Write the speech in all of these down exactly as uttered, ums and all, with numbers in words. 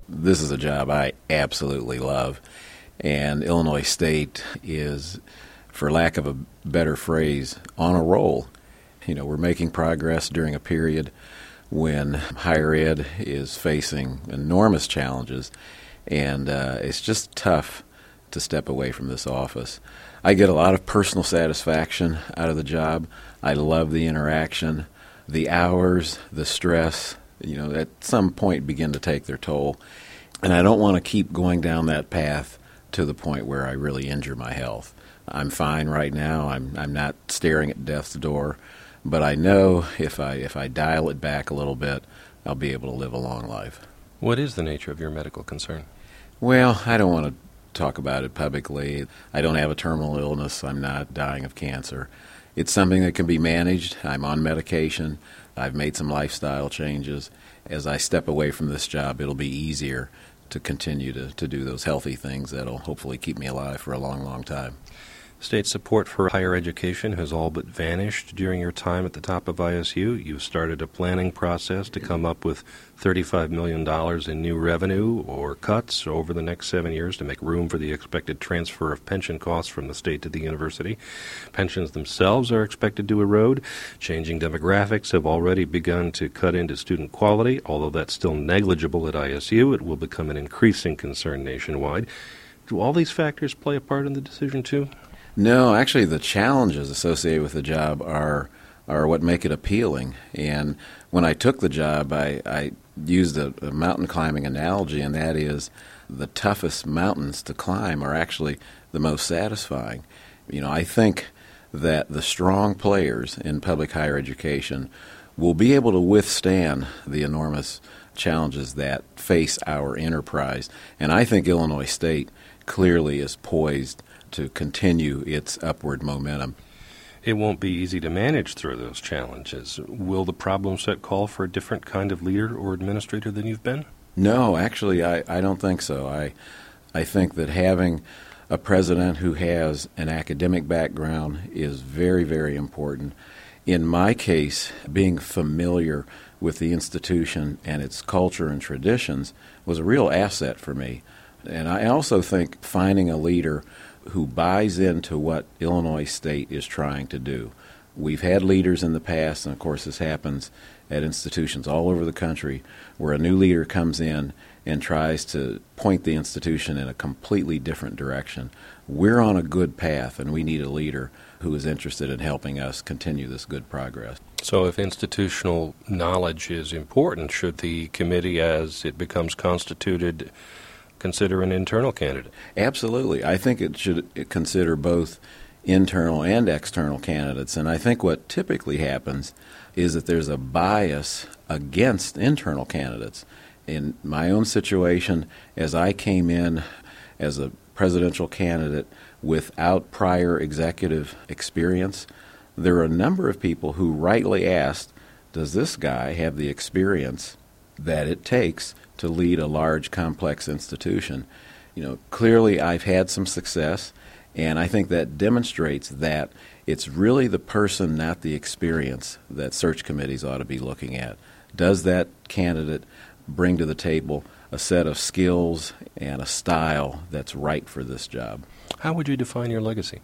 this is a job I absolutely love. And Illinois State is, for lack of a better phrase, on a roll. You know, we're making progress during a period when higher ed is facing enormous challenges, and uh, it's just tough to step away from this office. I get a lot of personal satisfaction out of the job. I love the interaction. The hours, the stress, you know, at some point begin to take their toll. And I don't want to keep going down that path to the point where I really injure my health. I'm fine right now. I'm I'm not staring at death's door. But I know if I if I dial it back a little bit, I'll be able to live a long life. What is the nature of your medical concern? Well, I don't want to talk about it publicly. I don't have a terminal illness. I'm not dying of cancer. It's something that can be managed. I'm on medication. I've made some lifestyle changes. As I step away from this job, it'll be easier to continue to, to do those healthy things that'll hopefully keep me alive for a long, long time. State support for higher education has all but vanished during your time at the top of I S U. You've started a planning process to come up with thirty-five million dollars in new revenue or cuts over the next seven years to make room for the expected transfer of pension costs from the state to the university. Pensions themselves are expected to erode. Changing demographics have already begun to cut into student quality. Although that's still negligible at I S U, it will become an increasing concern nationwide. Do all these factors play a part in the decision, too? No, actually the challenges associated with the job are are what make it appealing. And when I took the job, I, I used a, a mountain climbing analogy, and that is the toughest mountains to climb are actually the most satisfying. You know, I think that the strong players in public higher education will be able to withstand the enormous challenges that face our enterprise. And I think Illinois State clearly is poised to continue its upward momentum. It won't be easy to manage through those challenges. Will the problem set call for a different kind of leader or administrator than you've been? No, actually, I, I don't think so. I I think that having a president who has an academic background is very, very important. In my case, being familiar with the institution and its culture and traditions was a real asset for me. And I also think finding a leader who buys into what Illinois State is trying to do. We've had leaders in the past, and of course this happens at institutions all over the country, where a new leader comes in and tries to point the institution in a completely different direction. We're on a good path, and we need a leader who is interested in helping us continue this good progress. So if institutional knowledge is important, should the committee, as it becomes constituted, consider an internal candidate? Absolutely. I think it should consider both internal and external candidates. And I think what typically happens is that there's a bias against internal candidates. In my own situation, as I came in as a presidential candidate without prior executive experience, there are a number of people who rightly asked, does this guy have the experience that it takes to lead a large, complex institution? You know, clearly I've had some success, and I think that demonstrates that it's really the person, not the experience, that search committees ought to be looking at. Does that candidate bring to the table a set of skills and a style that's right for this job? How would you define your legacy?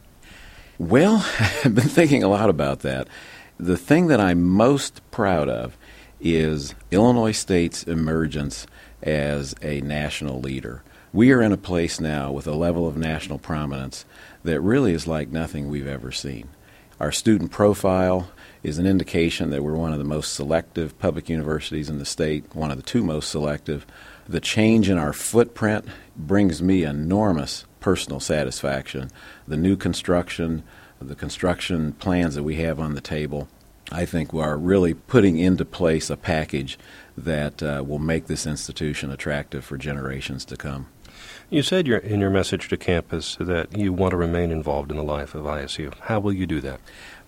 Well, I've been thinking a lot about that. The thing that I'm most proud of is Illinois State's emergence as a national leader. We are in a place now with a level of national prominence that really is like nothing we've ever seen. Our student profile is an indication that we're one of the most selective public universities in the state, one of the two most selective. The change in our footprint brings me enormous personal satisfaction. The new construction, the construction plans that we have on the table, I think we are really putting into place a package that uh, will make this institution attractive for generations to come. You said your, in your message to campus that you want to remain involved in the life of I S U. How will you do that?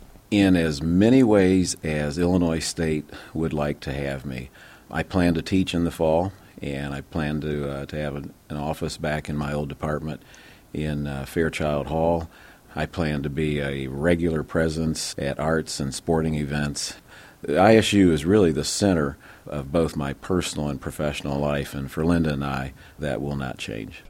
In as many ways as Illinois State would like to have me. I plan to teach in the fall, and I plan to uh, to have an, an office back in my old department in uh, Fairchild Hall. I plan to be a regular presence at arts and sporting events. I S U is really the center of both my personal and professional life, and for Linda and I, that will not change.